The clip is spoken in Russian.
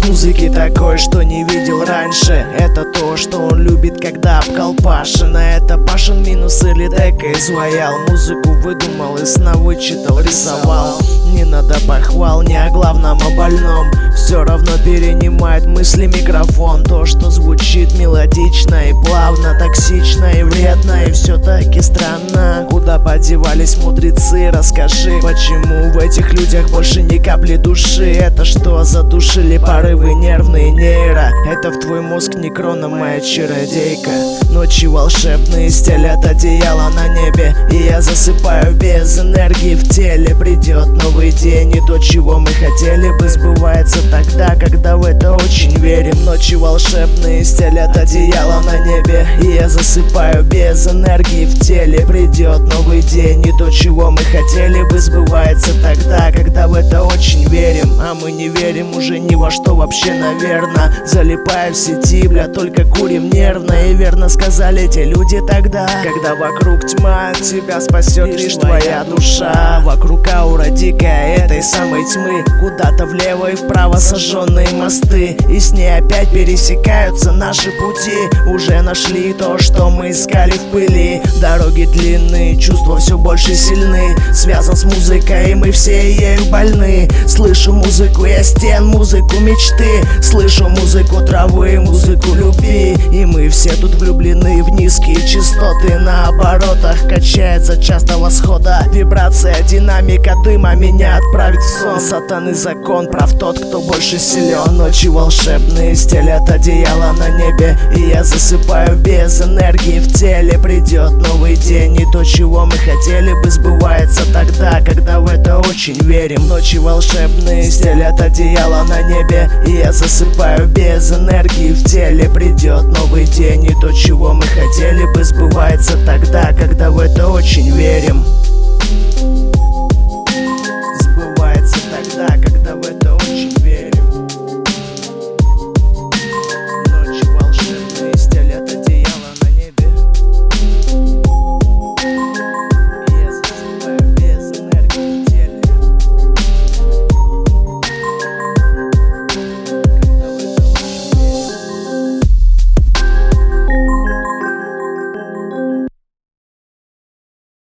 Вкус музыки такой, что не видел раньше. Это то, что он любит, когда обкал Пашина. Это Пашин минус или дека изваял. Музыку выдумал, и сна вычитал, рисовал. Не надо похвал, не о главном, о больном. Все равно перенимает мысли микрофон. То, что звучит мелодично и плавно, токсично и вредно, и все-таки странно. Куда подевались мудрецы, расскажи, почему в этих людях больше ни капли души? Это что, задушили порывы нервные нейро? Это в твой мозг некрона моя чародейка. Ночи волшебные стелят одеяло на небе, и я засыпаю без энергии в теле. Придет новый день, и то, чего мы хотели бы, сбывается тогда, когда в это очень верим. Ночи волшебные стелят одеяло на небе, и я засыпаю без энергии в теле. Придет новый день, и то, чего мы хотели бы, сбывается тогда, когда в это очень верим. А мы не верим уже ни во что вообще, наверно. Залипая в сети, бля, только курим нервно. И верно сказали те люди тогда, когда вокруг тьма, тебя спасет лишь твоя душа. Вокруг аура дикая этой самой тьмы, куда-то влево и вправо сожженные мосты, и с ней опять пересекаются наши пути. Уже нашли то, что мы искали в пыли. Дороги длинные, чувства все больше сильны. Связан с музыкой, и мы все ею больны. Слышу музыку я стен, музыку мечты. Слышу музыку травы, музыку любви. И мы все тут влюблены в низкие частоты. На оборотах качается часто восхода. Вибрация, динамика дыма меня отправит в сон. Сатаны закон, прав тот, кто больше силен. Ночи волшебные стелят одеяло на небе, и я засыпаю без энергии в теле. Придет новый день, и то, чего мы хотели бы, сбывается тогда, когда в это очень верим. Ночи волшебные стелят одеяло на небе, и я засыпаю без энергии в теле. Придет новый день, и то, чего мы хотели бы, сбывается тогда, когда в это очень верим.